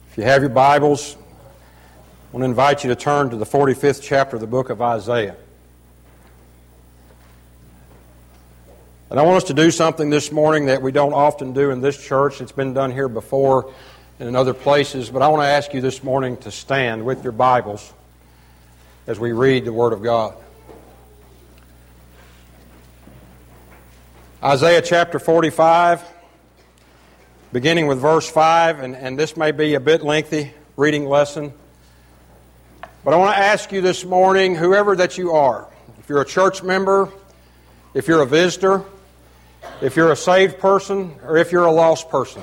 If you have your Bibles, I want to invite you to turn to the 45th chapter of the book of Isaiah. And I want us to do something this morning that we don't often do in this church. It's been done here before and in other places, but I want to ask you this morning to stand with your Bibles as we read the Word of God. Isaiah chapter 45, beginning with verse 5, and this may be a bit lengthy reading lesson. But I want to ask you this morning, whoever that you are, if you're a church member, if you're a visitor, if you're a saved person, or if you're a lost person,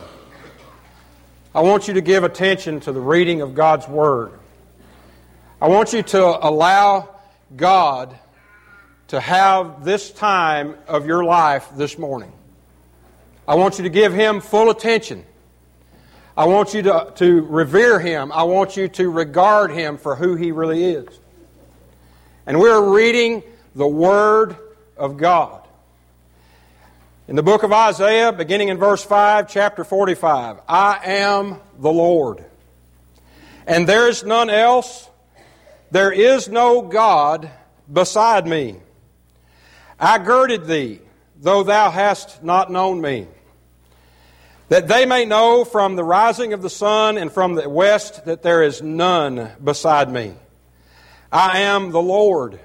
I want you to give attention to the reading of God's Word. I want you to allow God to have this time of your life this morning. I want you to give Him full attention. I want you to revere Him. I want you to regard Him for who He really is. And we're reading the Word of God. In the book of Isaiah, beginning in verse 5, chapter 45, I am the Lord, and there is none else. There is no God beside me. I girded thee, though thou hast not known me, that they may know from the rising of the sun and from the west that there is none beside me. I am the Lord,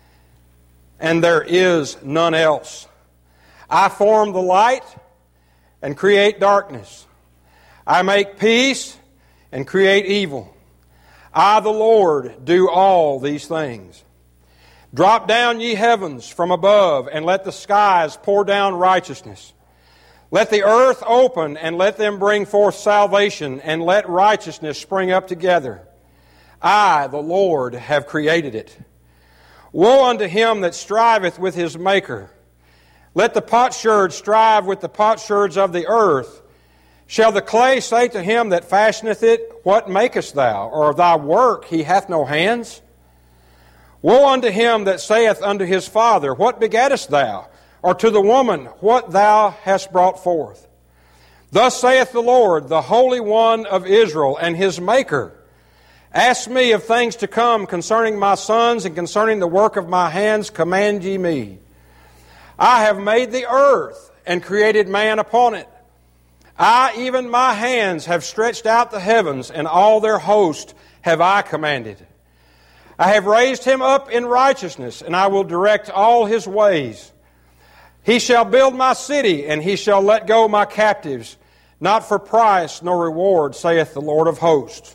and there is none else. I form the light and create darkness. I make peace and create evil. I, the Lord, do all these things. Drop down, ye heavens, from above, and let the skies pour down righteousness. Let the earth open, and let them bring forth salvation, and let righteousness spring up together. I, the Lord, have created it. Woe unto him that striveth with his Maker. Let the potsherd strive with the potsherds of the earth. Shall the clay say to him that fashioneth it, What makest thou? Or thy work, he hath no hands? Woe unto him that saith unto his father, What begettest thou? Or to the woman, What thou hast brought forth? Thus saith the Lord, the Holy One of Israel, and His Maker. Ask me of things to come concerning my sons, and concerning the work of my hands command ye me. I have made the earth, and created man upon it. I, even my hands, have stretched out the heavens, and all their host have I commanded. I have raised him up in righteousness, and I will direct all his ways. He shall build my city, and he shall let go my captives, not for price nor reward, saith the Lord of hosts.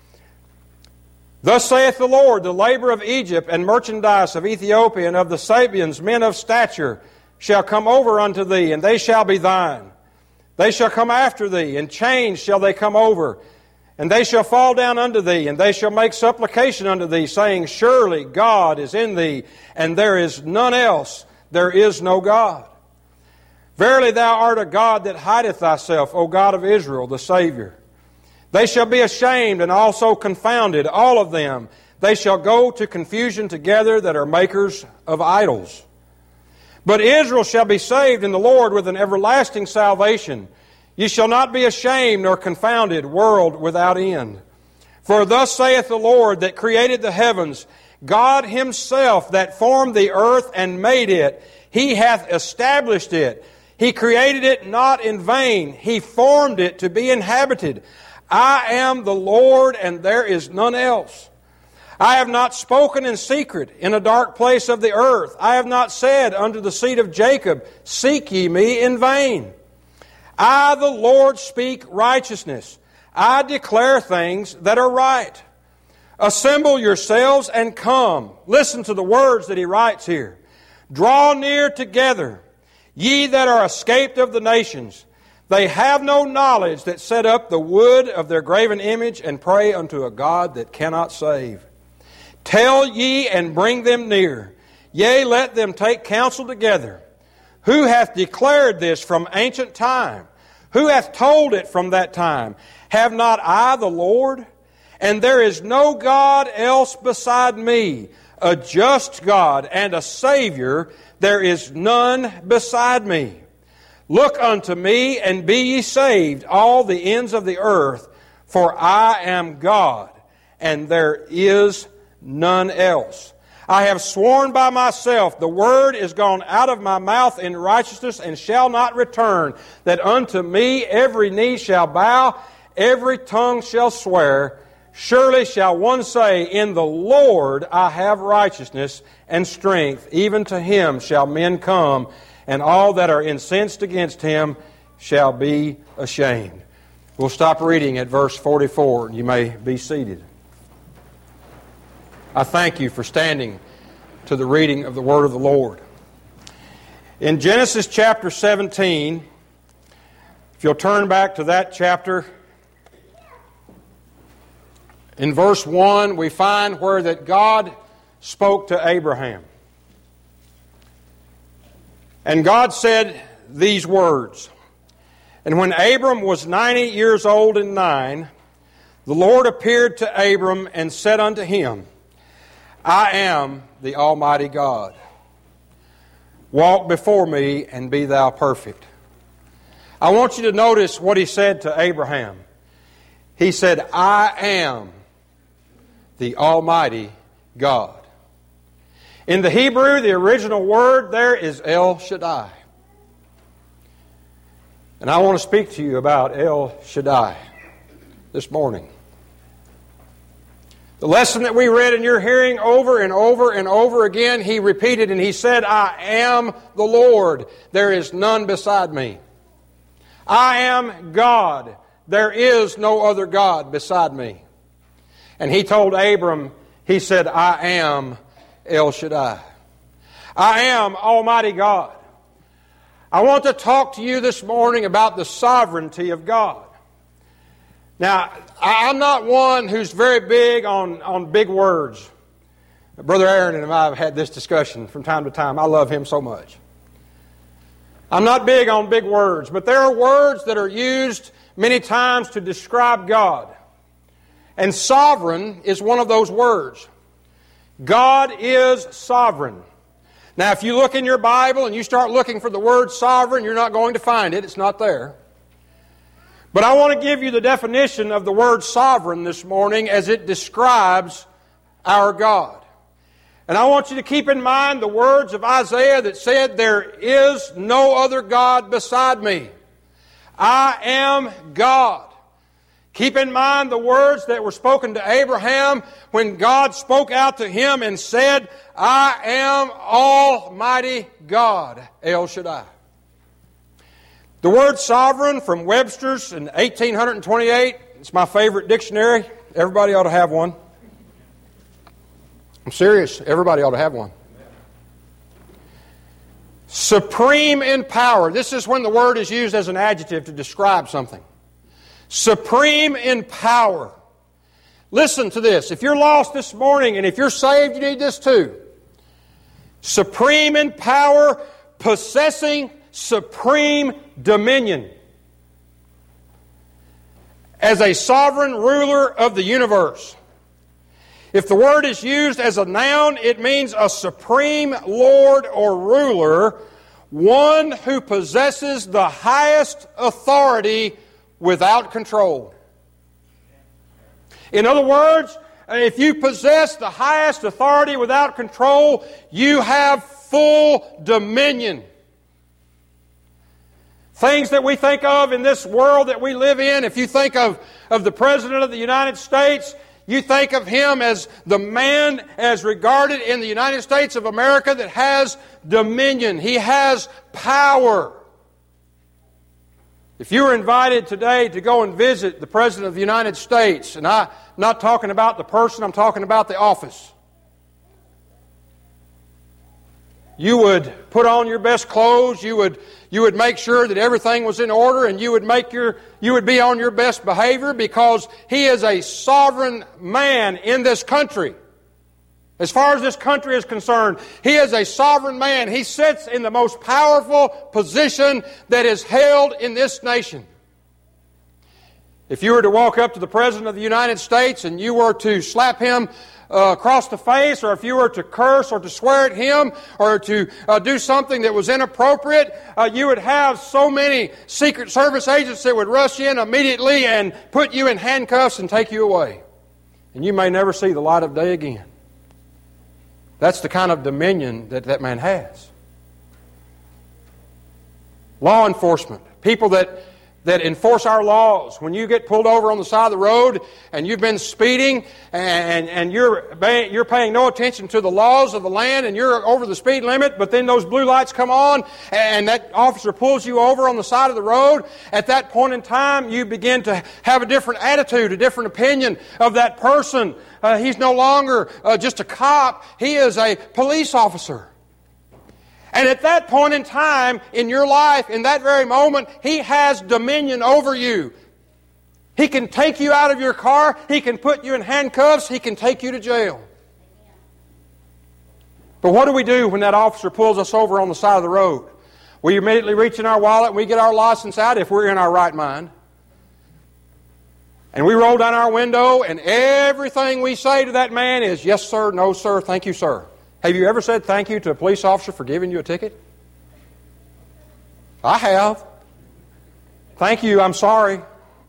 Thus saith the Lord, the labor of Egypt and merchandise of Ethiopia and of the Sabians, men of stature, shall come over unto thee, and they shall be thine. They shall come after thee, in chains shall they come over, and they shall fall down unto thee, and they shall make supplication unto thee, saying, Surely God is in thee, and there is none else. There is no God. Verily thou art a God that hideth thyself, O God of Israel, the Savior. They shall be ashamed and also confounded, all of them. They shall go to confusion together that are makers of idols. But Israel shall be saved in the Lord with an everlasting salvation. Ye shall not be ashamed nor confounded, world without end. For thus saith the Lord that created the heavens, God Himself that formed the earth and made it, He hath established it. He created it not in vain. He formed it to be inhabited. I am the Lord, and there is none else. I have not spoken in secret in a dark place of the earth. I have not said unto the seed of Jacob, Seek ye me in vain. I, the Lord, speak righteousness. I declare things that are right. Assemble yourselves and come. Listen to the words that he writes here. Draw near together, ye that are escaped of the nations. They have no knowledge that set up the wood of their graven image and pray unto a God that cannot save. Tell ye and bring them near. Yea, let them take counsel together. Who hath declared this from ancient time? Who hath told it from that time? Have not I the Lord? And there is no God else beside me, a just God and a Savior. There is none beside me. Look unto me and be ye saved, all the ends of the earth, For I am God, and there is none else. I have sworn by myself, the word is gone out of my mouth in righteousness, and shall not return, that unto me every knee shall bow, every tongue shall swear. Surely shall one say, in the Lord I have righteousness and strength. Even to him shall men come, and all that are incensed against him shall be ashamed. We'll stop reading at verse 44. You may be seated. I thank you for standing to the reading of the Word of the Lord. In Genesis chapter 17, if you'll turn back to that chapter, in verse 1, we find where that God spoke to Abraham. And God said these words, And when Abram was 90 years old and 9, the Lord appeared to Abram and said unto him, I am the Almighty God. Walk before me and be thou perfect. I want you to notice what he said to Abraham. He said, I am the Almighty God. In the Hebrew, the original word there is El Shaddai. And I want to speak to you about El Shaddai this morning. The lesson that we read in your hearing over and over and over again, he repeated and he said, I am the Lord. There is none beside me. I am God. There is no other God beside me. And he told Abram, he said, I am El Shaddai. I am Almighty God. I want to talk to you this morning about the sovereignty of God. Now, I'm not one who's very big on big words. Brother Aaron and I have had this discussion from time to time. I love him so much. I'm not big on big words, but there are words that are used many times to describe God. And sovereign is one of those words. God is sovereign. Now, if you look in your Bible and you start looking for the word sovereign, you're not going to find it. It's not there. But I want to give you the definition of the word sovereign this morning as it describes our God. And I want you to keep in mind the words of Isaiah that said, there is no other God beside me. I am God. Keep in mind the words that were spoken to Abraham when God spoke out to him and said, I am Almighty God, El Shaddai. The word sovereign from Webster's in 1828, it's my favorite dictionary. Everybody ought to have one. I'm serious. Everybody ought to have one. Supreme in power. This is when the word is used as an adjective to describe something. Supreme in power. Listen to this. If you're lost this morning and if you're saved, you need this too. Supreme in power, possessing supreme dominion. As a sovereign ruler of the universe. If the word is used as a noun, it means a supreme lord or ruler, one who possesses the highest authority without control. In other words, if you possess the highest authority without control, you have full dominion. Things that we think of in this world that we live in, if you think of the President of the United States, you think of him as the man as regarded in the United States of America that has dominion. He has power. If you were invited today to go and visit the President of the United States, and I'm not talking about the person, I'm talking about the office. You would put on your best clothes, you would make sure that everything was in order, and you would be on your best behavior because he is a sovereign man in this country. As far as this country is concerned, he is a sovereign man. He sits in the most powerful position that is held in this nation. If you were to walk up to the President of the United States and you were to slap him across the face, or if you were to curse or to swear at him or to do something that was inappropriate, you would have so many Secret Service agents that would rush in immediately and put you in handcuffs and take you away. And you may never see the light of day again. That's the kind of dominion that that man has. Law enforcement, people that enforce our laws. When you get pulled over on the side of the road and you've been speeding and you're paying no attention to the laws of the land and you're over the speed limit, but then those blue lights come on and that officer pulls you over on the side of the road, at that point in time you begin to have a different attitude, a different opinion of that person. He's no longer just a cop. He is a police officer. And at that point in time in your life, in that very moment, he has dominion over you. He can take you out of your car. He can put you in handcuffs. He can take you to jail. But what do we do when that officer pulls us over on the side of the road? We immediately reach in our wallet and we get our license out if we're in our right mind. And we roll down our window and everything we say to that man is, yes, sir, no, sir, thank you, sir. Have you ever said thank you to a police officer for giving you a ticket? I have. Thank you, I'm sorry.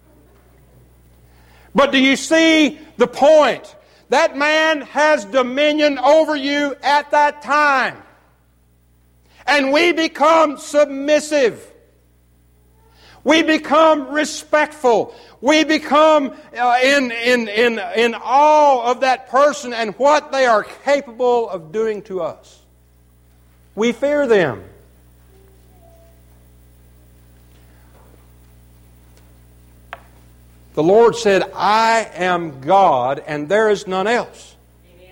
But do you see the point? That man has dominion over you at that time. And we become submissive. We become respectful. We become in awe of that person and what they are capable of doing to us. We fear them. The Lord said, I am God and there is none else. Amen.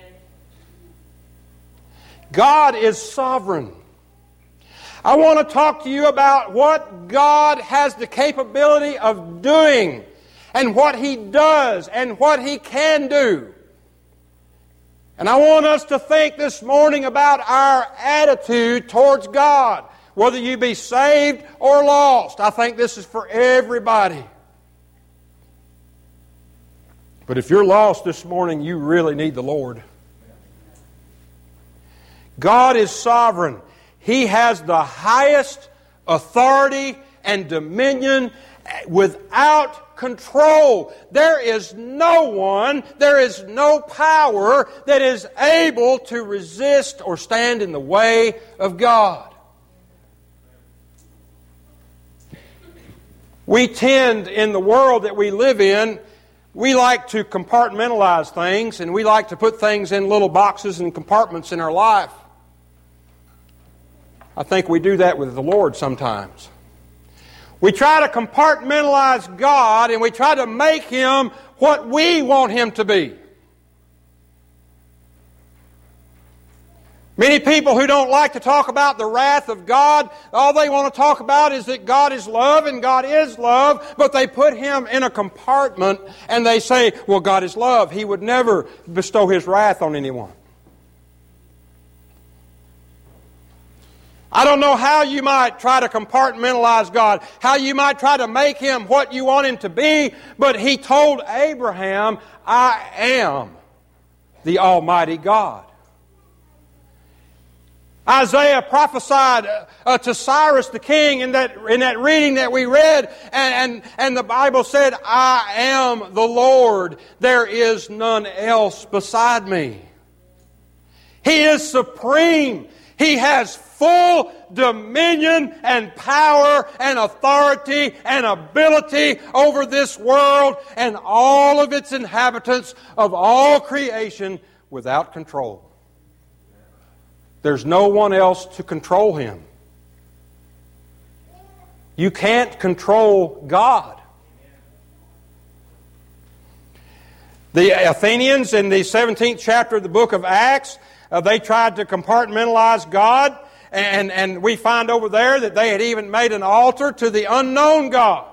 God is sovereign. I want to talk to you about what God has the capability of doing and what He does and what He can do. And I want us to think this morning about our attitude towards God, whether you be saved or lost. I think this is for everybody. But if you're lost this morning, you really need the Lord. God is sovereign. He has the highest authority and dominion without control. There is no one, there is no power that is able to resist or stand in the way of God. We tend, in the world that we live in, we like to compartmentalize things and we like to put things in little boxes and compartments in our life. I think we do that with the Lord sometimes. We try to compartmentalize God and we try to make Him what we want Him to be. Many people who don't like to talk about the wrath of God, all they want to talk about is that God is love and God is love, but they put Him in a compartment and they say, well, God is love. He would never bestow His wrath on anyone. I don't know how you might try to compartmentalize God, how you might try to make Him what you want Him to be, but He told Abraham, I am the Almighty God. Isaiah prophesied to Cyrus the king in that reading that we read, and the Bible said, I am the Lord, there is none else beside me. He is supreme. He has full dominion and power and authority and ability over this world and all of its inhabitants of all creation without control. There's no one else to control Him. You can't control God. The Athenians in the 17th chapter of the book of Acts, they tried to compartmentalize God, and we find over there that they had even made an altar to the unknown God.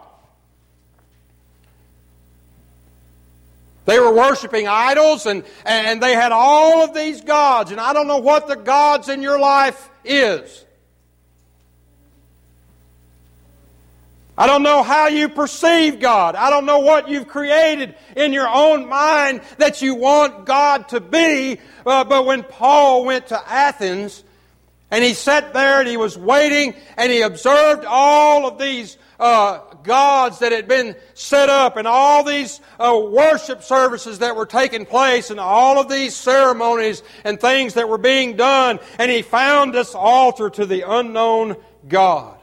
They were worshiping idols, and they had all of these gods, and I don't know what the gods in your life is. I don't know how you perceive God. I don't know what you've created in your own mind that you want God to be. But when Paul went to Athens, and he sat there and he was waiting, and he observed all of these gods that had been set up, and all these worship services that were taking place, and all of these ceremonies and things that were being done, and he found this altar to the unknown God.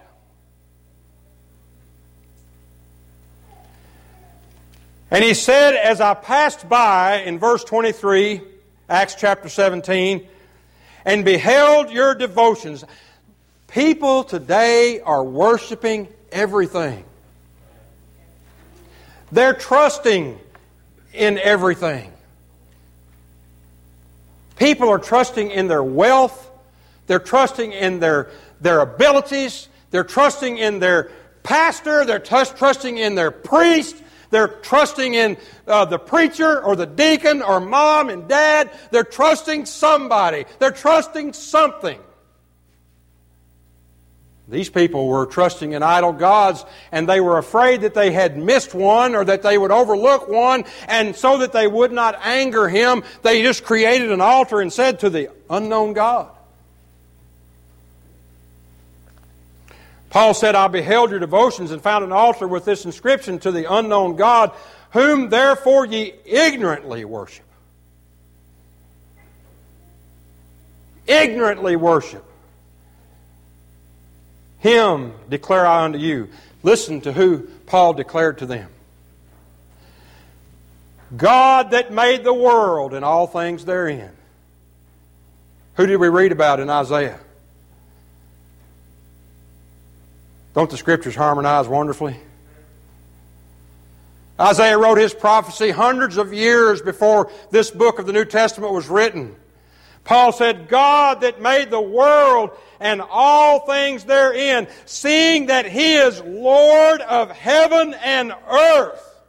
And he said, as I passed by, in verse 23, Acts chapter 17, and beheld your devotions. People today are worshiping everything. They're trusting in everything. People are trusting in their wealth. They're trusting in their abilities. They're trusting in their pastor. They're trusting in their priest. They're trusting in the preacher or the deacon or mom and dad. They're trusting somebody. They're trusting something. These people were trusting in idol gods, and they were afraid that they had missed one or that they would overlook one, and so that they would not anger him, they just created an altar and said to the unknown God. Paul said, I beheld your devotions and found an altar with this inscription, to the unknown God, whom therefore ye ignorantly worship. Ignorantly worship. Him declare I unto you. Listen to who Paul declared to them. God that made the world and all things therein. Who did we read about in Isaiah? Don't the Scriptures harmonize wonderfully? Isaiah wrote his prophecy hundreds of years before this book of the New Testament was written. Paul said, God that made the world and all things therein, seeing that He is Lord of heaven and earth.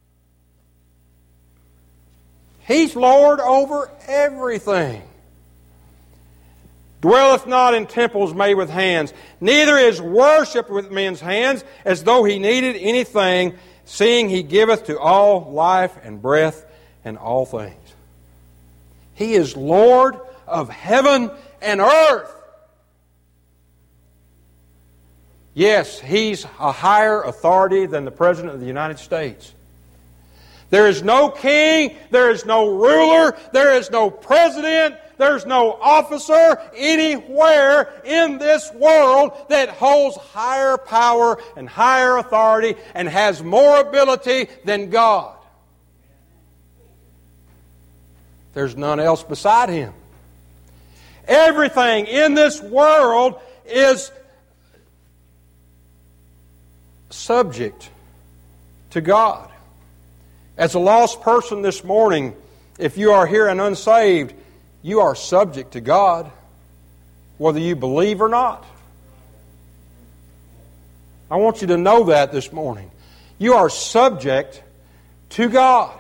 He's Lord over everything. Dwelleth not in temples made with hands, neither is worshipped with men's hands, as though He needed anything, seeing He giveth to all life and breath and all things. He is Lord of heaven and earth. Yes, He's a higher authority than the President of the United States. There is no king, there is no ruler, there is no president, there's no officer anywhere in this world that holds higher power and higher authority and has more ability than God. There's none else beside Him. Everything in this world is subject to God. As a lost person this morning, if you are here and unsaved, you are subject to God, whether you believe or not. I want you to know that this morning. You are subject to God.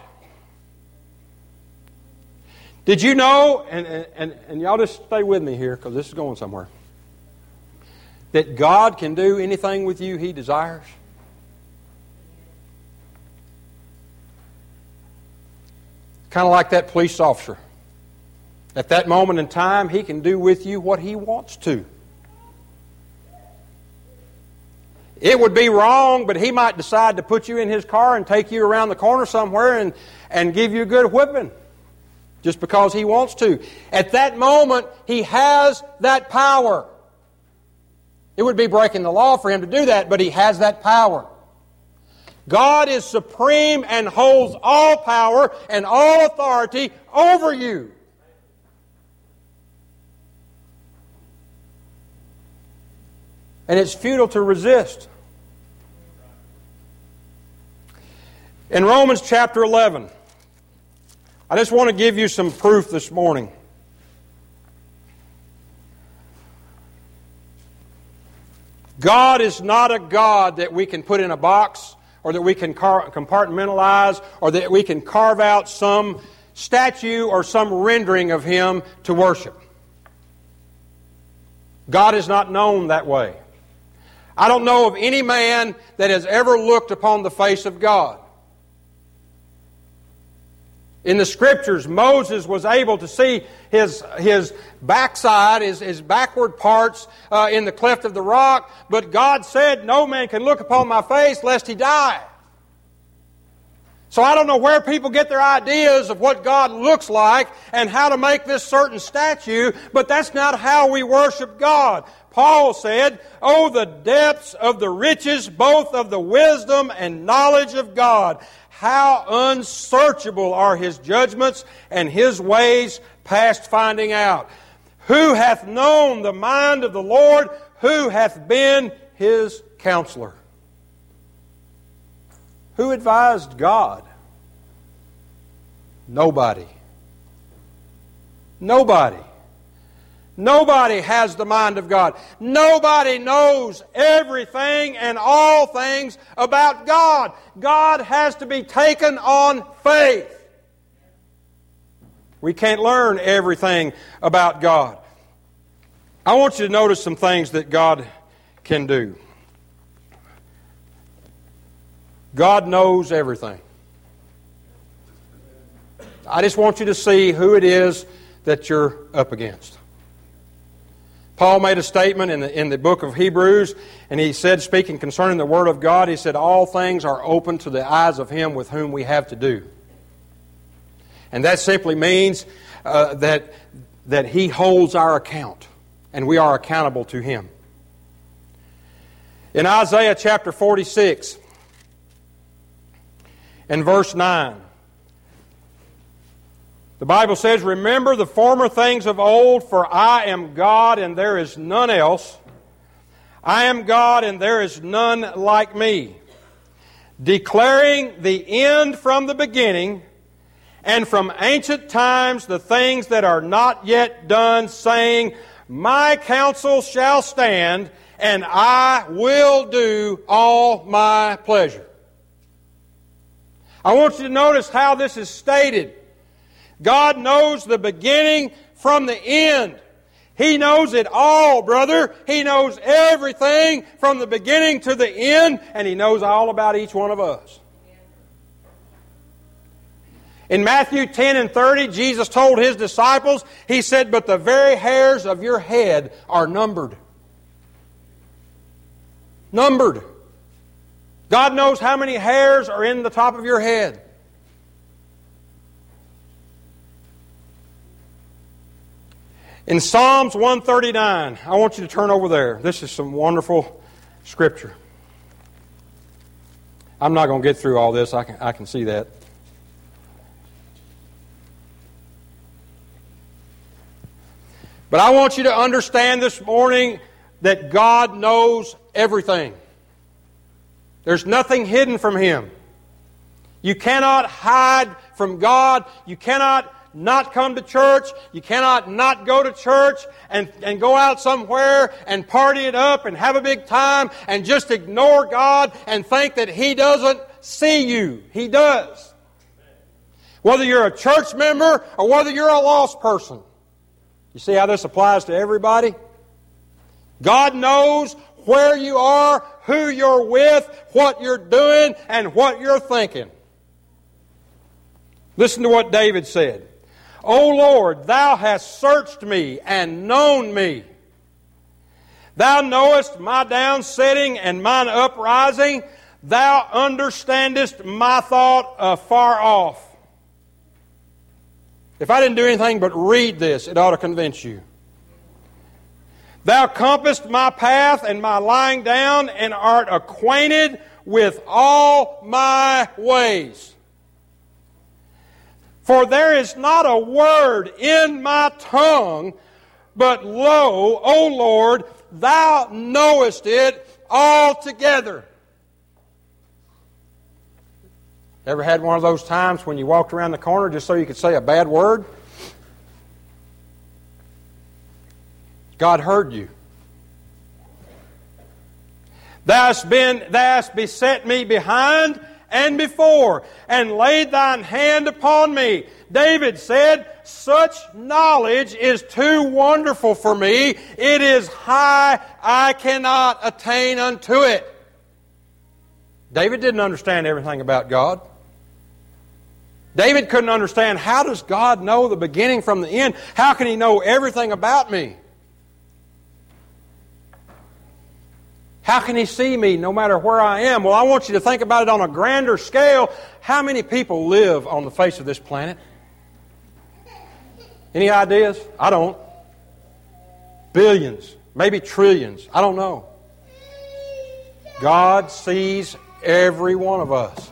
Did you know, and y'all just stay with me here because this is going somewhere, that God can do anything with you He desires? Kind of like that police officer. At that moment in time, he can do with you what he wants to. It would be wrong, but he might decide to put you in his car and take you around the corner somewhere and give you a good whipping. Just because he wants to. At that moment, he has that power. It would be breaking the law for him to do that, but he has that power. God is supreme and holds all power and all authority over you. And it's futile to resist. In Romans chapter 11, I just want to give you some proof this morning. God is not a God that we can put in a box, or that we can compartmentalize, or that we can carve out some statue or some rendering of Him to worship. God is not known that way. I don't know of any man that has ever looked upon the face of God. In the Scriptures, Moses was able to see his backside, his backward parts in the cleft of the rock, but God said, no man can look upon my face lest he die. So I don't know where people get their ideas of what God looks like and how to make this certain statue, but that's not how we worship God. Paul said, "Oh, the depths of the riches, both of the wisdom and knowledge of God. How unsearchable are His judgments and His ways past finding out. Who hath known the mind of the Lord? Who hath been His counselor?" Who advised God? Nobody. Nobody. Nobody has the mind of God. Nobody knows everything and all things about God. God has to be taken on faith. We can't learn everything about God. I want you to notice some things that God can do. God knows everything. I just want you to see who it is that you're up against. Paul made a statement in the book of Hebrews, and he said, speaking concerning the Word of God, he said, all things are open to the eyes of Him with whom we have to do. And that simply means that He holds our account, and we are accountable to Him. In Isaiah chapter 46, in verse 9, the Bible says, "Remember the former things of old, for I am God and there is none else. I am God and there is none like me, declaring the end from the beginning, and from ancient times the things that are not yet done, saying, My counsel shall stand, and I will do all my pleasure." I want you to notice how this is stated. God knows the beginning from the end. He knows it all, brother. He knows everything from the beginning to the end, and He knows all about each one of us. In Matthew 10 and 30, Jesus told His disciples, He said, "But the very hairs of your head are numbered." Numbered. God knows how many hairs are in the top of your head. In Psalms 139, I want you to turn over there. This is some wonderful Scripture. I'm not going to get through all this. I can see that. But I want you to understand this morning that God knows everything. There's nothing hidden from Him. You cannot hide from God. You cannot not come to church. You cannot not go to church and go out somewhere and party it up and have a big time and just ignore God and think that He doesn't see you. He does. Whether you're a church member or whether you're a lost person. You see how this applies to everybody? God knows where you are, who you're with, what you're doing, and what you're thinking. Listen to what David said. "O Lord, Thou hast searched me and known me. Thou knowest my downsetting and mine uprising. Thou understandest my thought afar off." If I didn't do anything but read this, it ought to convince you. "Thou compassest my path and my lying down, and art acquainted with all my ways. For there is not a word in my tongue, but lo, O Lord, Thou knowest it altogether." Ever had one of those times when you walked around the corner just so you could say a bad word? God heard you. "Thou hast beset me behind and before, and laid thine hand upon me. David said, such knowledge is too wonderful for me. It is high, I cannot attain unto it. David didn't understand everything about God. David couldn't understand, how does God know the beginning from the end? How can He know everything about me? How can He see me no matter where I am? Well, I want you to think about it on a grander scale. How many people live on the face of this planet? Any ideas? I don't. Billions, maybe trillions. I don't know. God sees every one of us.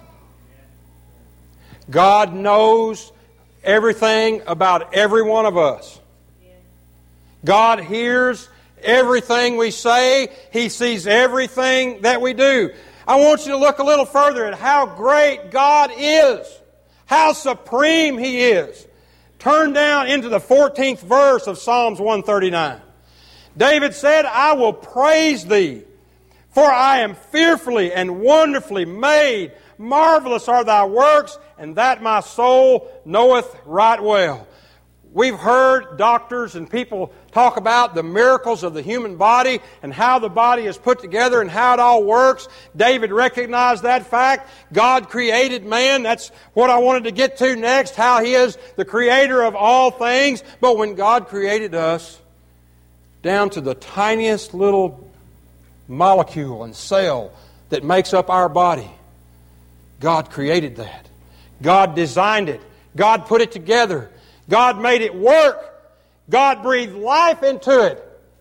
God knows everything about every one of us. God hears everything we say. He sees everything that we do. I want you to look a little further at how great God is, how supreme He is. Turn down into the 14th verse of Psalms 139. David said, I will praise Thee, for I am fearfully and wonderfully made. Marvelous are Thy works, and that my soul knoweth right well. We've heard doctors and people talk about the miracles of the human body and how the body is put together and how it all works. David recognized that fact. God created man. That's what I wanted to get to next, how He is the creator of all things. But when God created us, down to the tiniest little molecule and cell that makes up our body, God created that. God designed it. God put it together. God made it work. God breathed life into it.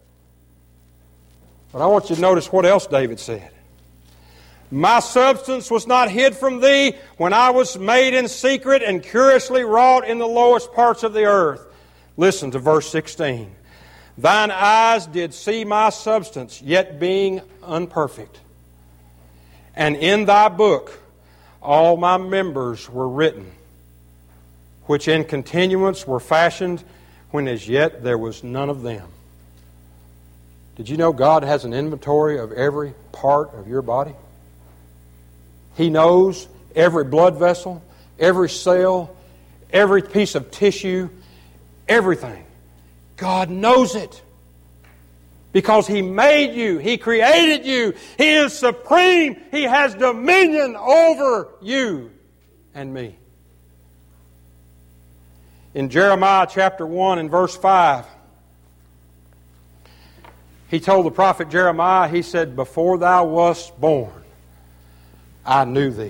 But I want you to notice what else David said. My substance was not hid from Thee when I was made in secret and curiously wrought in the lowest parts of the earth. Listen to verse 16. Thine eyes did see my substance, yet being unperfect. And in Thy book all my members were written, which in continuance were fashioned, when as yet there was none of them. Did you know God has an inventory of every part of your body? He knows every blood vessel, every cell, every piece of tissue, everything. God knows it. Because He made you. He created you. He is supreme. He has dominion over you and me. In Jeremiah chapter 1 and verse 5, He told the prophet Jeremiah, He said, before thou wast born, I knew thee.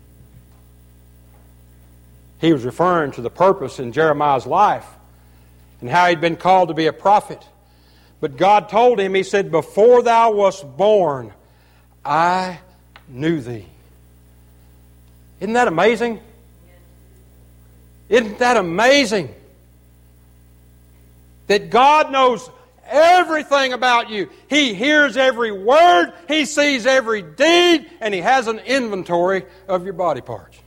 He was referring to the purpose in Jeremiah's life and how he'd been called to be a prophet. But God told him, He said, before thou wast born, I knew thee. Isn't that amazing? Isn't that amazing? That God knows everything about you. He hears every word, He sees every deed, and He has an inventory of your body parts.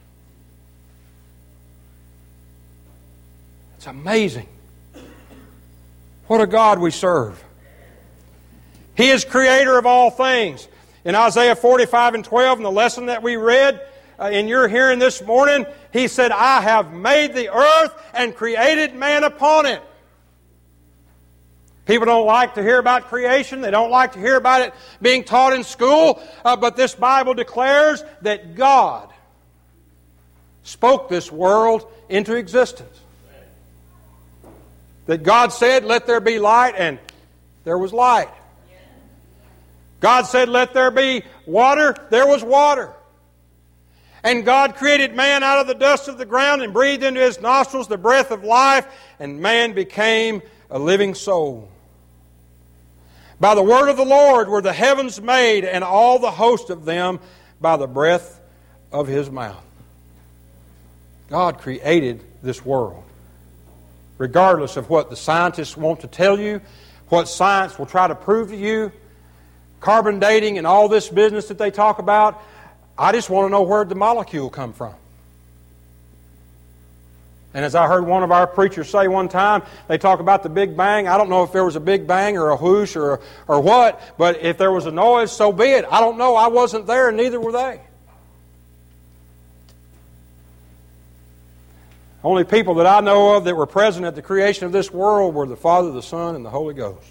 It's amazing. What a God we serve. He is creator of all things. In Isaiah 45 and 12, in the lesson that we read in your hearing this morning, He said, I have made the earth and created man upon it. People don't like to hear about creation. They don't like to hear about it being taught in school. But this Bible declares that God spoke this world into existence. That God said, let there be light, and there was light. God said, let there be water, there was water. And God created man out of the dust of the ground and breathed into his nostrils the breath of life, and man became a living soul. By the word of the Lord were the heavens made, and all the host of them by the breath of His mouth. God created this world. Regardless of what the scientists want to tell you, what science will try to prove to you, carbon dating and all this business that they talk about, I just want to know where the molecule come from. And as I heard one of our preachers say one time, they talk about the Big Bang. I don't know if there was a Big Bang or a whoosh or what, but if there was a noise, so be it. I don't know. I wasn't there, and neither were they. Only people that I know of that were present at the creation of this world were the Father, the Son, and the Holy Ghost.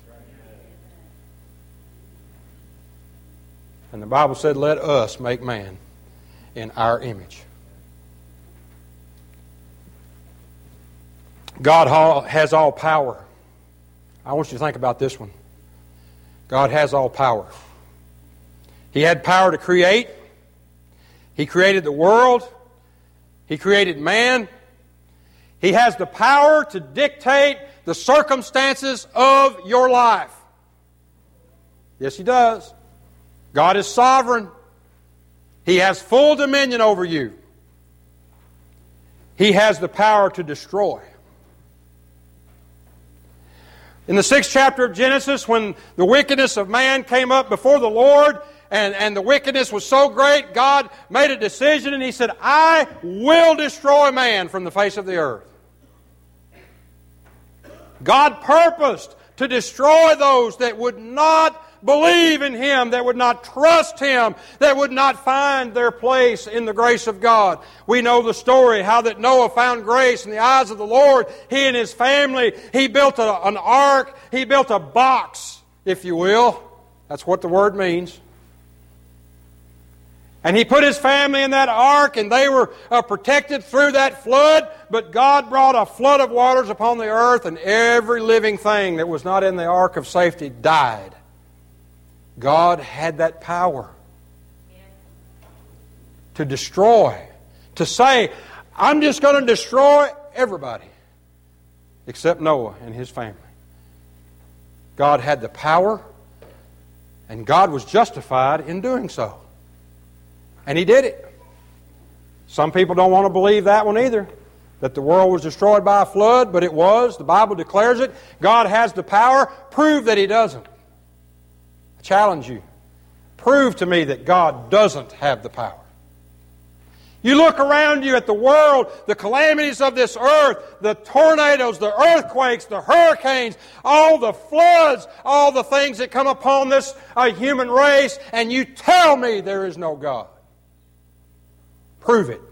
And the Bible said, let us make man in our image. God has all power. I want you to think about this one. God has all power. He had power to create. He created the world. He created man. He has the power to dictate the circumstances of your life. Yes, He does. God is sovereign. He has full dominion over you. He has the power to destroy. In the 6th chapter of Genesis, when the wickedness of man came up before the Lord, and the wickedness was so great, God made a decision and He said, I will destroy man from the face of the earth. God purposed to destroy those that would not believe in Him, that would not trust Him, that would not find their place in the grace of God. We know the story, how that Noah found grace in the eyes of the Lord. He and his family, he built an ark, he built a box, if you will. That's what the word means. And he put his family in that ark, and they were protected through that flood. But God brought a flood of waters upon the earth, and every living thing that was not in the ark of safety died. God had that power to destroy, to say, I'm just going to destroy everybody except Noah and his family. God had the power, and God was justified in doing so. And He did it. Some people don't want to believe that one either, that the world was destroyed by a flood, but it was. The Bible declares it. God has the power. Prove that He doesn't. I challenge you. Prove to me that God doesn't have the power. You look around you at the world, the calamities of this earth, the tornadoes, the earthquakes, the hurricanes, all the floods, all the things that come upon this human race, and you tell me there is no God. Prove it.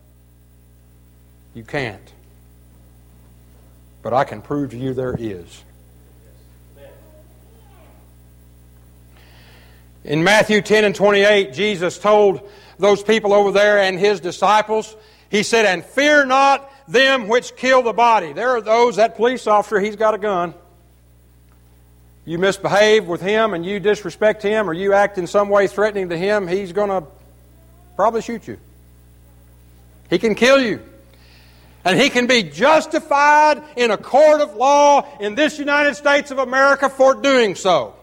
You can't. But I can prove to you there is. In Matthew 10 and 28, Jesus told those people over there and His disciples, He said, and fear not them which kill the body. There are those, that police officer, he's got a gun. You misbehave with him and you disrespect him, or you act in some way threatening to him, he's going to probably shoot you. He can kill you. And he can be justified in a court of law in this United States of America for doing so.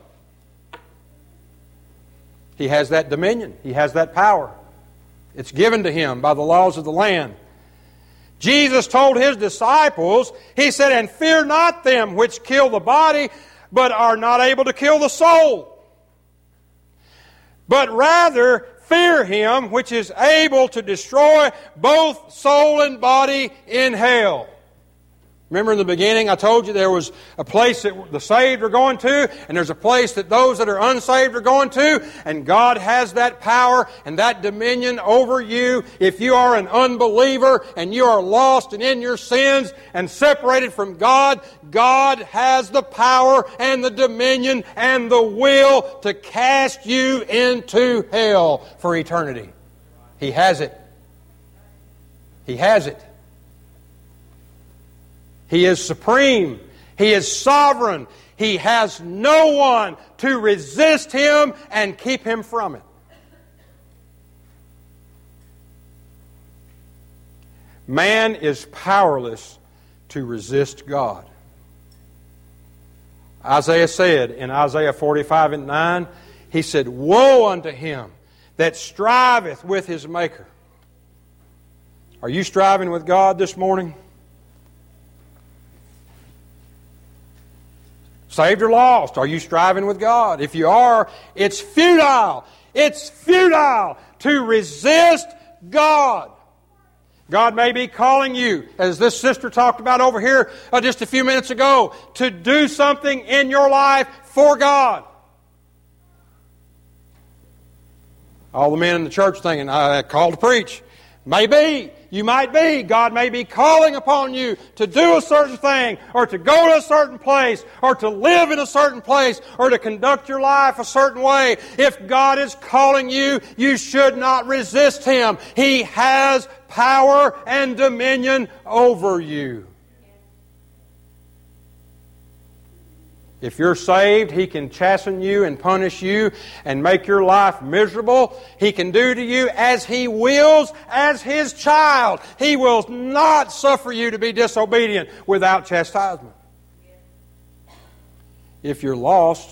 He has that dominion. He has that power. It's given to him by the laws of the land. Jesus told His disciples, He said, and fear not them which kill the body, but are not able to kill the soul. But rather fear Him which is able to destroy both soul and body in hell. Remember in the beginning I told you there was a place that the saved are going to, and there's a place that those that are unsaved are going to, and God has that power and that dominion over you. If you are an unbeliever and you are lost and in your sins and separated from God, God has the power and the dominion and the will to cast you into hell for eternity. He has it. He has it. He is supreme. He is sovereign. He has no one to resist Him and keep Him from it. Man is powerless to resist God. Isaiah said in Isaiah 45 and 9, he said, woe unto him that striveth with his Maker. Are you striving with God this morning? Saved or lost? Are you striving with God? If you are, it's futile. It's futile to resist God. God may be calling you, as this sister talked about over here just a few minutes ago, to do something in your life for God. All the men in the church thinking, called to preach. Maybe, you might be. God may be calling upon you to do a certain thing, or to go to a certain place, or to live in a certain place, or to conduct your life a certain way. If God is calling you, you should not resist Him. He has power and dominion over you. If you're saved, He can chasten you and punish you and make your life miserable. He can do to you as He wills as His child. He will not suffer you to be disobedient without chastisement. If you're lost,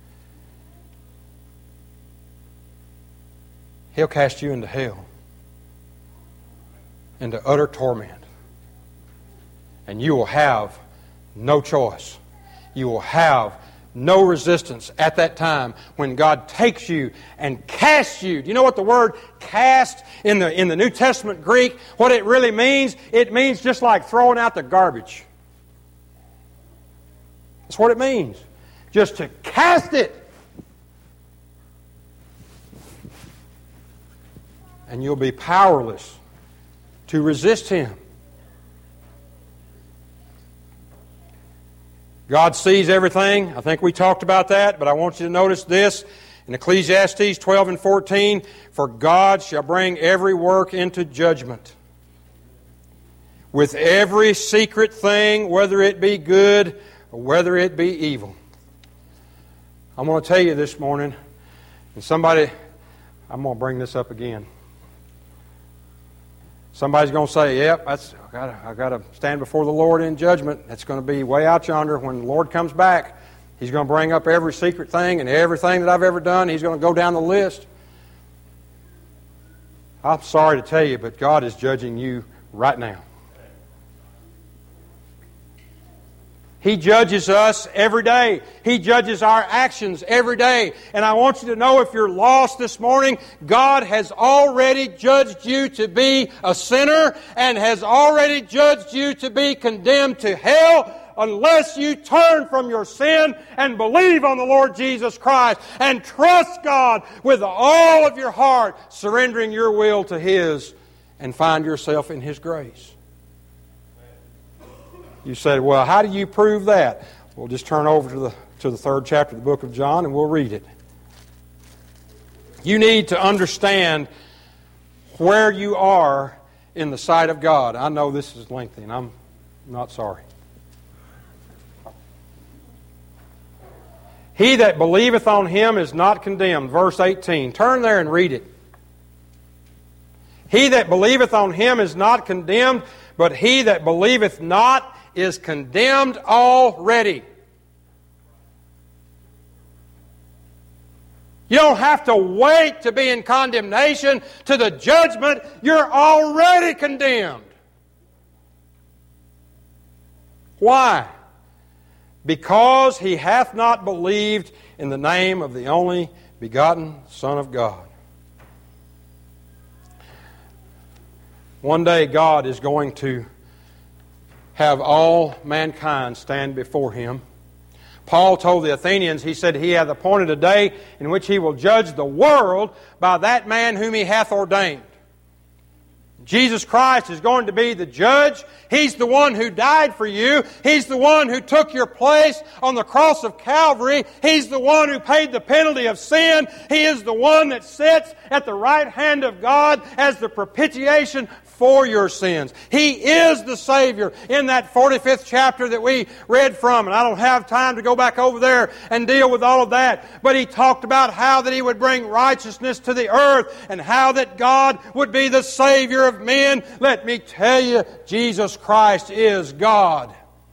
He'll cast you into hell, into utter torment. And you will have no choice. You will have no resistance at that time when God takes you and casts you. Do you know what the word cast in the New Testament Greek, what it really means? It means just like throwing out the garbage. That's what it means. Just to cast it. And you'll be powerless to resist Him. God sees everything. I think we talked about that, but I want you to notice this. In Ecclesiastes 12 and 14, for God shall bring every work into judgment, with every secret thing, whether it be good or whether it be evil. I'm going to tell you this morning, and I'm going to bring this up again. Somebody's going to say, yep, I got to stand before the Lord in judgment. That's going to be way out yonder when the Lord comes back. He's going to bring up every secret thing and everything that I've ever done. He's going to go down the list. I'm sorry to tell you, but God is judging you right now. He judges us every day. He judges our actions every day. And I want you to know, if you're lost this morning, God has already judged you to be a sinner and has already judged you to be condemned to hell unless you turn from your sin and believe on the Lord Jesus Christ and trust God with all of your heart, surrendering your will to His, and find yourself in His grace. You said, well, how do you prove that? We'll just turn over to the 3rd chapter of the book of John and we'll read it. You need to understand where you are in the sight of God. I know this is lengthy and I'm not sorry. He that believeth on Him is not condemned. Verse 18. Turn there and read it. He that believeth on Him is not condemned, but he that believeth not is condemned already. You don't have to wait to be in condemnation to the judgment. You're already condemned. Why? Because he hath not believed in the name of the only begotten Son of God. One day God is going to have all mankind stand before Him. Paul told the Athenians, he said, He hath appointed a day in which He will judge the world by that man whom He hath ordained. Jesus Christ is going to be the judge. He's the one who died for you. He's the one who took your place on the cross of Calvary. He's the one who paid the penalty of sin. He is the one that sits at the right hand of God as the propitiation for your sins. He is the Savior in that 45th chapter that we read from. And I don't have time to go back over there and deal with all of that. But He talked about how that He would bring righteousness to the earth and how that God would be the Savior of men. Let me tell you, Jesus Christ is God.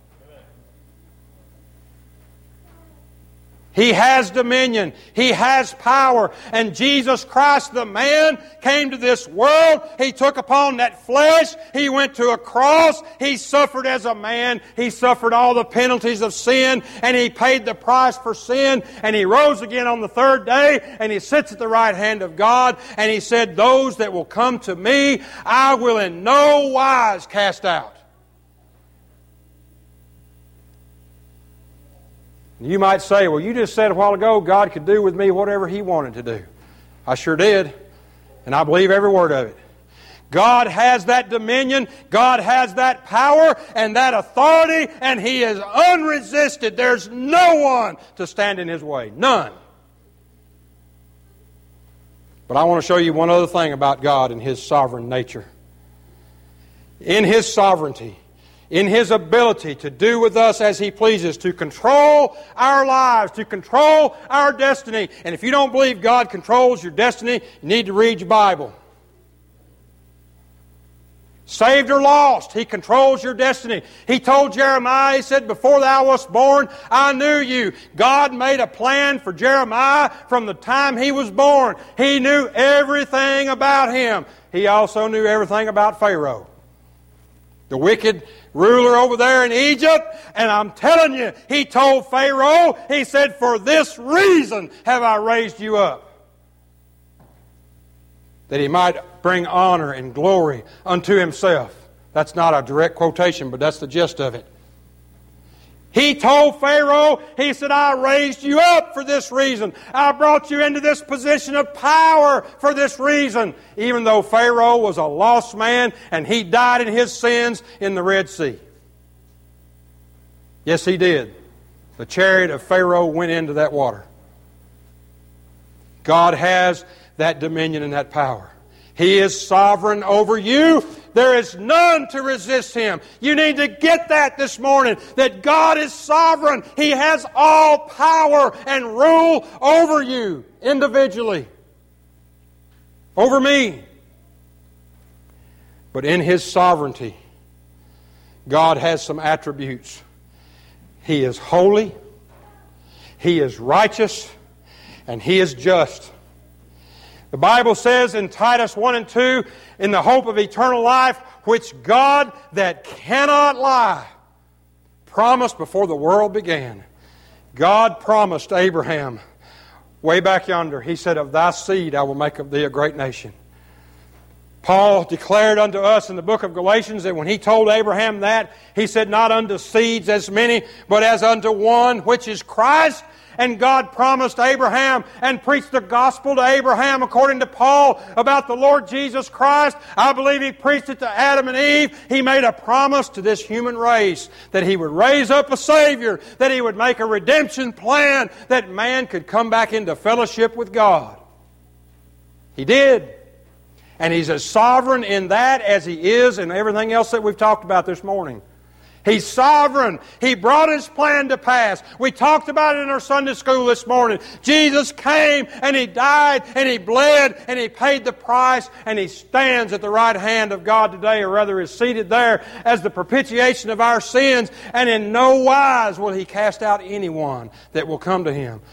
He has dominion. He has power. And Jesus Christ, the man, came to this world. He took upon that flesh. He went to a cross. He suffered as a man. He suffered all the penalties of sin. And He paid the price for sin. And He rose again on the 3rd day. And He sits at the right hand of God. And He said, those that will come to Me, I will in no wise cast out. You might say, well, you just said a while ago God could do with me whatever He wanted to do. I sure did, and I believe every word of it. God has that dominion, God has that power and that authority, and He is unresisted. There's no one to stand in His way. None. But I want to show you one other thing about God and His sovereign nature. In His sovereignty, in His ability to do with us as He pleases, to control our lives, to control our destiny. And if you don't believe God controls your destiny, you need to read your Bible. Saved or lost, He controls your destiny. He told Jeremiah, He said, before thou wast born, I knew you. God made a plan for Jeremiah from the time he was born. He knew everything about him. He also knew everything about Pharaoh, the wicked ruler over there in Egypt. And I'm telling you, he told Pharaoh, he said, for this reason have I raised you up, that he might bring honor and glory unto himself. That's not a direct quotation, but that's the gist of it. He told Pharaoh, he said, I raised you up for this reason. I brought you into this position of power for this reason. Even though Pharaoh was a lost man and he died in his sins in the Red Sea. Yes, he did. The chariot of Pharaoh went into that water. God has that dominion and that power. He is sovereign over you. There is none to resist Him. You need to get that this morning, that God is sovereign. He has all power and rule over you individually, over me. But in His sovereignty, God has some attributes. He is holy, He is righteous, and He is just. The Bible says in Titus 1 and 2, in the hope of eternal life, which God that cannot lie promised before the world began. God promised Abraham way back yonder. He said, of thy seed I will make of thee a great nation. Paul declared unto us in the book of Galatians that when he told Abraham that, he said, not unto seeds as many, but as unto one, which is Christ. And God promised Abraham and preached the gospel to Abraham according to Paul about the Lord Jesus Christ. I believe He preached it to Adam and Eve. He made a promise to this human race that He would raise up a Savior, that He would make a redemption plan, that man could come back into fellowship with God. He did. And He's as sovereign in that as He is in everything else that we've talked about this morning. He's sovereign. He brought His plan to pass. We talked about it in our Sunday school this morning. Jesus came and He died and He bled and He paid the price, and He stands at the right hand of God today, or rather is seated there as the propitiation of our sins, and in no wise will He cast out anyone that will come to Him.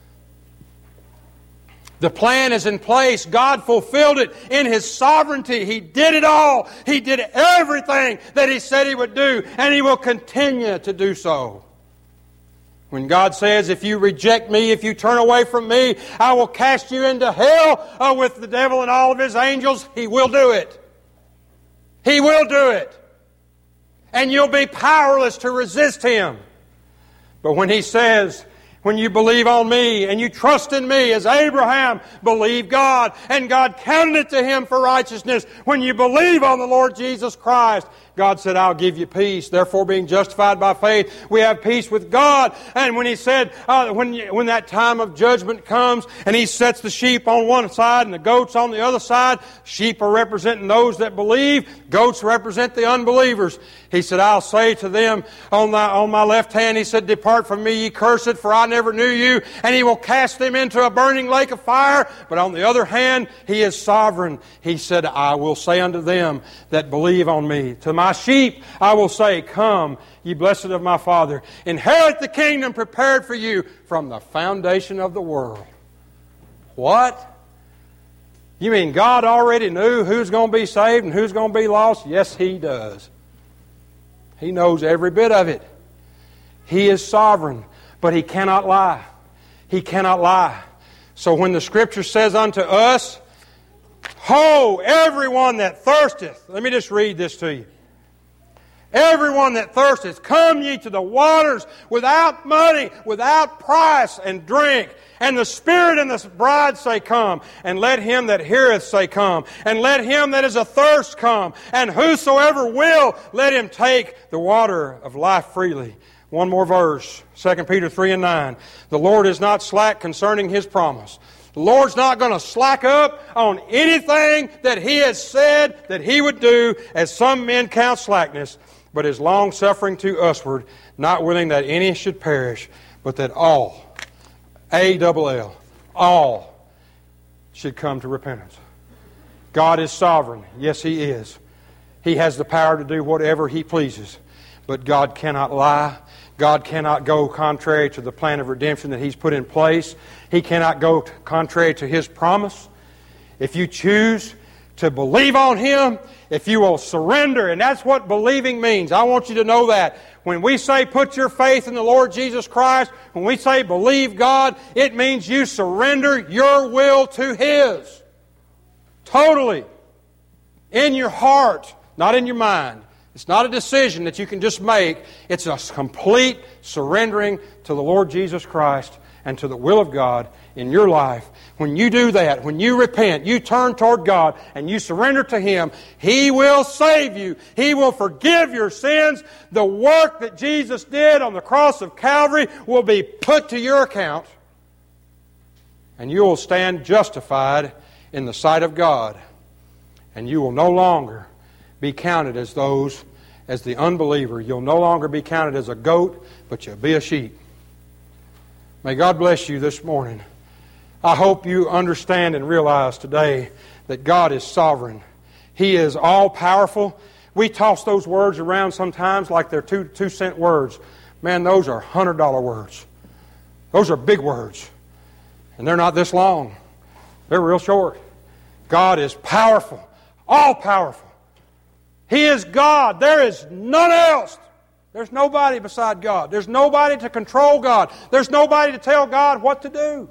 The plan is in place. God fulfilled it in His sovereignty. He did it all. He did everything that He said He would do, and He will continue to do so. When God says, if you reject Me, if you turn away from Me, I will cast you into hell with the devil and all of his angels, He will do it. He will do it. And you'll be powerless to resist Him. But when He says, when you believe on Me and you trust in Me, as Abraham believed God, and God counted it to him for righteousness. When you believe on the Lord Jesus Christ, God said, I'll give you peace. Therefore, being justified by faith, we have peace with God. And when He said, when that time of judgment comes, and He sets the sheep on one side and the goats on the other side, sheep are representing those that believe, goats represent the unbelievers. He said, I'll say to them on my left hand, He said, depart from Me, ye cursed, for I never knew you. And He will cast them into a burning lake of fire. But on the other hand, He is sovereign. He said, I will say unto them that believe on Me, to My sheep I will say, come, ye blessed of My Father, inherit the kingdom prepared for you from the foundation of the world. What? You mean God already knew who's going to be saved and who's going to be lost? Yes, He does. He knows every bit of it. He is sovereign, but He cannot lie. He cannot lie. So when the Scripture says unto us, ho, everyone that thirsteth. Let me just read this to you. Everyone that thirsteth, come ye to the waters without money, without price, and drink. And the Spirit and the bride say, come. And let him that heareth say, come. And let him that is athirst come. And whosoever will, let him take the water of life freely. One more verse, 2 Peter 3:9. The Lord is not slack concerning His promise. The Lord's not going to slack up on anything that He has said that He would do, as some men count slackness, but is long-suffering to usward, not willing that any should perish, but that all, A-double-L, all should come to repentance. God is sovereign. Yes, He is. He has the power to do whatever He pleases. But God cannot lie. God cannot go contrary to the plan of redemption that He's put in place. He cannot go contrary to His promise. If you choose to believe on Him, if you will surrender, and that's what believing means. I want you to know that. When we say put your faith in the Lord Jesus Christ, when we say believe God, it means you surrender your will to His. Totally. In your heart, not in your mind. It's not a decision that you can just make. It's a complete surrendering to the Lord Jesus Christ and to the will of God in your life. When you do that, when you repent, you turn toward God and you surrender to Him, He will save you. He will forgive your sins. The work that Jesus did on the cross of Calvary will be put to your account. And you will stand justified in the sight of God. And you will no longer be counted as the unbeliever. You'll no longer be counted as a goat, but you'll be a sheep. May God bless you this morning. I hope you understand and realize today that God is sovereign. He is all-powerful. We toss those words around sometimes like they're 2-cent words. Man, those are $100 words. Those are big words. And they're not this long. They're real short. God is powerful, all-powerful. He is God. There is none else. There's nobody beside God. There's nobody to control God. There's nobody to tell God what to do.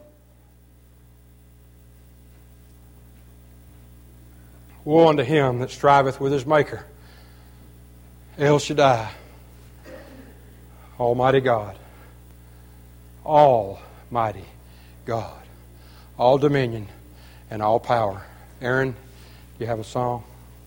Woe unto him that striveth with his Maker. El Shaddai, Almighty God, Almighty God, all dominion and all power. Aaron, do you have a song?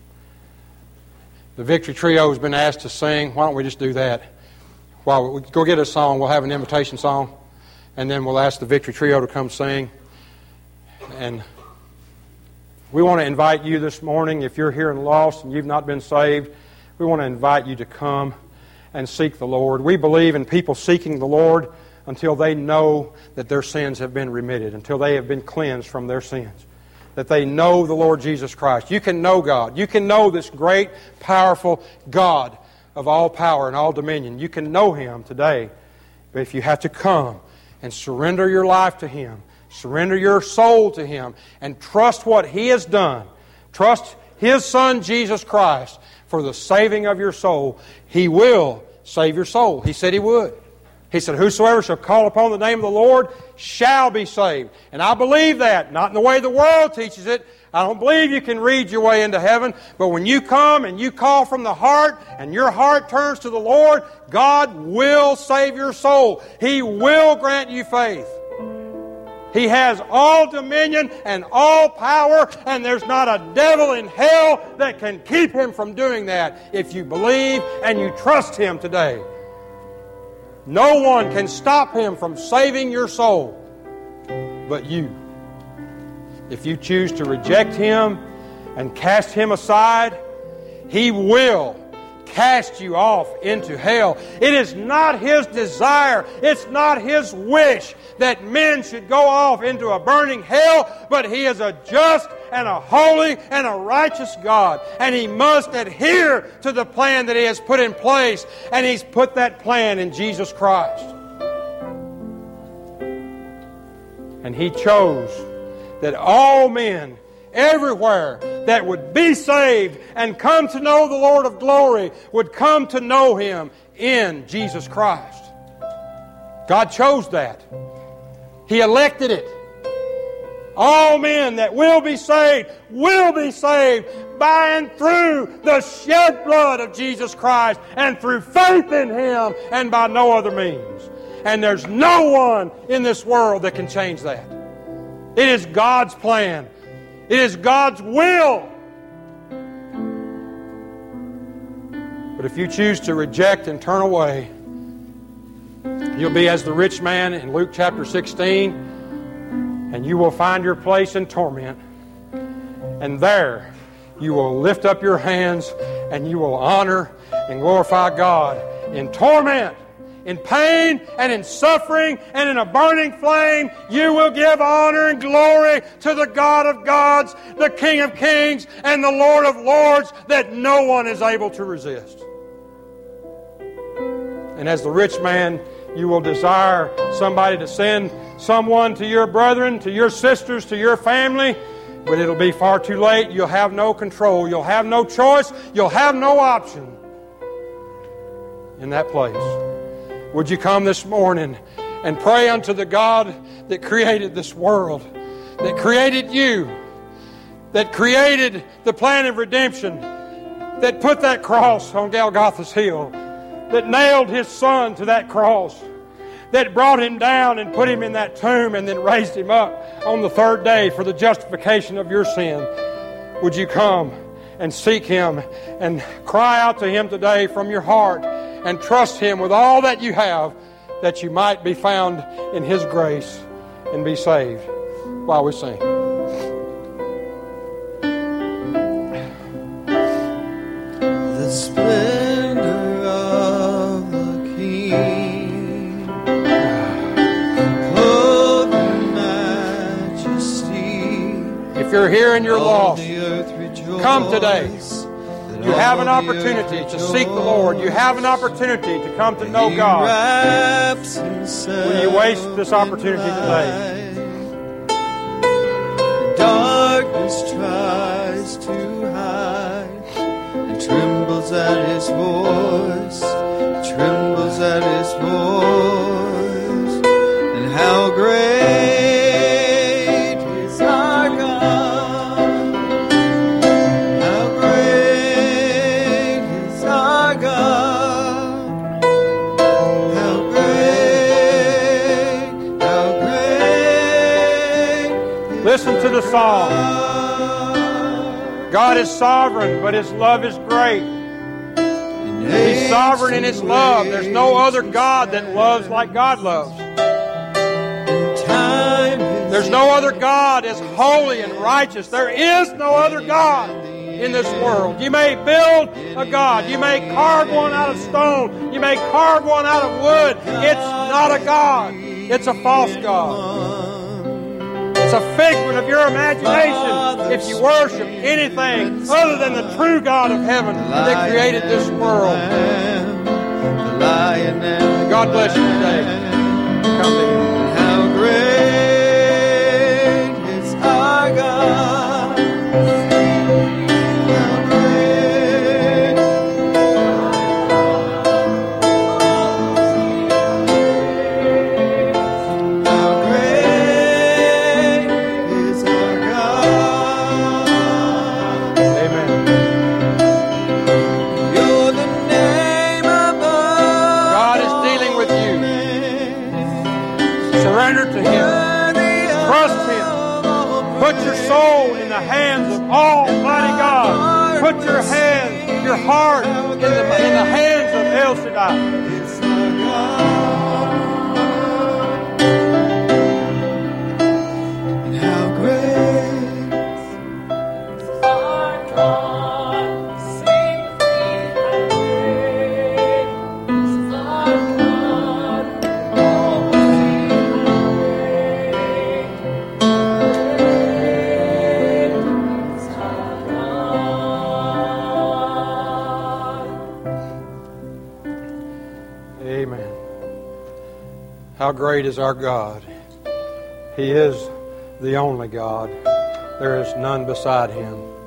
The Victory Trio has been asked to sing. Why don't we just do that? While we go get a song, we'll have an invitation song, and then we'll ask the Victory Trio to come sing. And we want to invite you this morning, if you're here and lost and you've not been saved, we want to invite you to come and seek the Lord. We believe in people seeking the Lord until they know that their sins have been remitted, until they have been cleansed from their sins, that they know the Lord Jesus Christ. You can know God. You can know this great, powerful God of all power and all dominion. You can know Him today. But if you have to come and surrender your life to Him, surrender your soul to Him, and trust what He has done, trust His Son Jesus Christ for the saving of your soul, He will save your soul. He said He would. He said, whosoever shall call upon the name of the Lord shall be saved. And I believe that, not in the way the world teaches it. I don't believe you can read your way into heaven. But when you come and you call from the heart and your heart turns to the Lord, God will save your soul. He will grant you faith. He has all dominion and all power, and there's not a devil in hell that can keep Him from doing that if you believe and you trust Him today. No one can stop Him from saving your soul but you. If you choose to reject Him and cast Him aside, He will cast you off into hell. It is not His desire, it's not His wish that men should go off into a burning hell, but He is a just and a holy and a righteous God. And He must adhere to the plan that He has put in place. And He's put that plan in Jesus Christ. And He chose that all men everywhere that would be saved and come to know the Lord of glory would come to know Him in Jesus Christ. God chose that. He elected it. All men that will be saved by and through the shed blood of Jesus Christ and through faith in Him and by no other means. And there's no one in this world that can change that. It is God's plan. It is God's will. But if you choose to reject and turn away, you'll be as the rich man in Luke chapter 16, and you will find your place in torment. And there you will lift up your hands and you will honor and glorify God in torment, in pain and in suffering and in a burning flame. You will give honor and glory to the God of gods, the King of kings, and the Lord of lords that no one is able to resist. And as the rich man, you will desire somebody to send someone to your brethren, to your sisters, to your family, but it'll be far too late. You'll have no control. You'll have no choice. You'll have no option in that place. Would you come this morning and pray unto the God that created this world, that created you, that created the plan of redemption, that put that cross on Golgotha's hill, that nailed His Son to that cross, that brought Him down and put Him in that tomb and then raised Him up on the third day for the justification of your sin. Would you come and seek Him and cry out to Him today from your heart and trust Him with all that you have, that you might be found in His grace and be saved while we sing. The splendor of the King, clothed in majesty. If you're here and you're lost, come today. You have an opportunity to seek the Lord. You have an opportunity to come to know God. Will you waste this opportunity today? Darkness tries to hide and trembles at His voice, trembles at His voice. And how great is our God, how great is our God, how great, how great. Listen to the song. God is sovereign, but His love is great. He's sovereign in His love. There's no other God that loves like God loves. There's no other God as holy and righteous. There is no other God in this world. You may build a God. You may carve one out of stone. You may carve one out of wood. It's not a God. It's a false God. It's a figment of your imagination if you worship anything other than the true God of heaven that created this world. God bless you today. Come to Him. How great is our God. How great. How great is our God. Amen. You're the name above. God is dealing with you. Surrender to Him. Trust Him. Put your soul in the hands of Almighty God. Put your hands, your heart in the hands of El Shaddai. It's our God. And how great Our God, sing free and great is our God, almighty and great is our God. Amen. How great is our God. He is the only God. There is none beside Him.